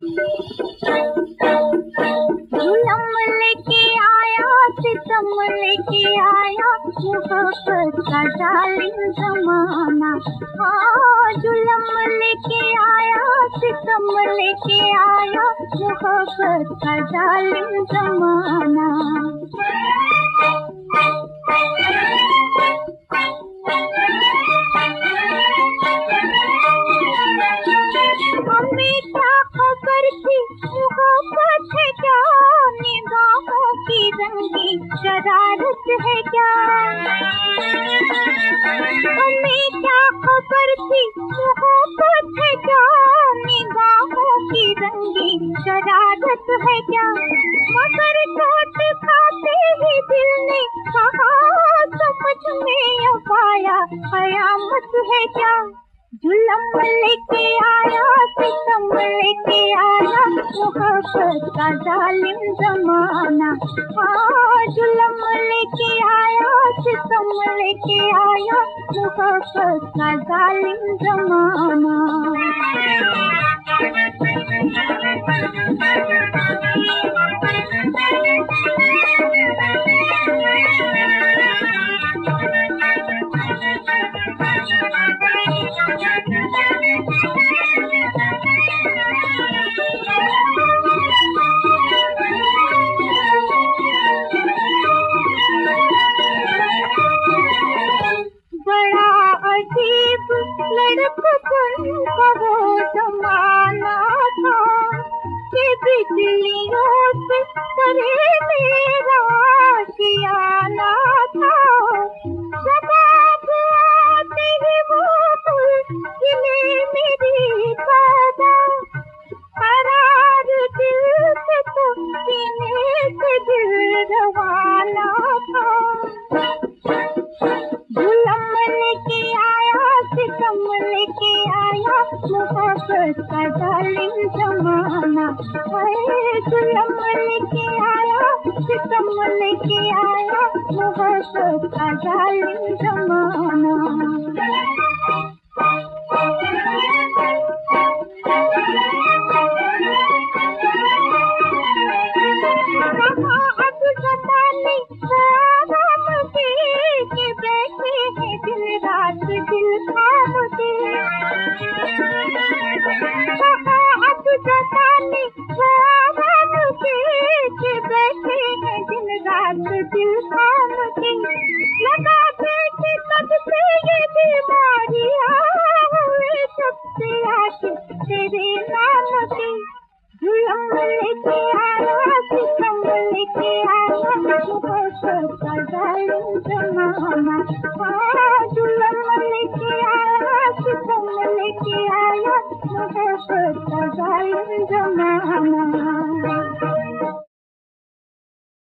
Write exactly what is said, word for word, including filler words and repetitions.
झूलम लेके आया, सितम लेके आया, मोहब्बत का जालिम जमाना। हाँ, झूलम लेके आया, सितम लेके आया, मोहब्बत का जालिम जमाना। हमें क्या खबर थी मोहब्बत है क्या, निगाहों की रंगी शरारत है क्या। हमें क्या खबर थी मोहब्बत है क्या, निगाहों की रंगी शरारत है क्या। मगर चोट खाते ही दिल ने कहा, समझ में अब आया कयामत है क्या। झूलम लेके आया, सितम लेके आया, मोहब्बत का जालिम जमाना। हाँ, झूलम लेके आया, सितम लेके आया, मोहब्बत का जालिम जमाना। लड़कपन का वो जमाना था कि बिजलियों से करे मेरा आशियाना था। शबाब आते ही वो मुश्किलें मेरी पैदा, करार दिल से तो सीने से दिल रवाना था। झूलम लेके आया, सितम लेके आया, मोहब्बत का जालिम जमाना। हाय, झूलम लेके आया, सितम लेके आया, मोहब्बत का जालिम जमाना। अब जमाने आराम के के बैठे हैं दिन रात दिल थाम के। अब जमाने आराम के के बैठे हैं दिन रात दिल थाम के। लगा देखे तब से ये बीमारियां हुए सबसे आगे तेरे नाम के। झूलम लेके आया, सितम लेके आया, मोहब्बत का जालिम जमाना। हाँ, झूलम लेके आया, सितम लेके आया, मोहब्बत का जालिम जमाना।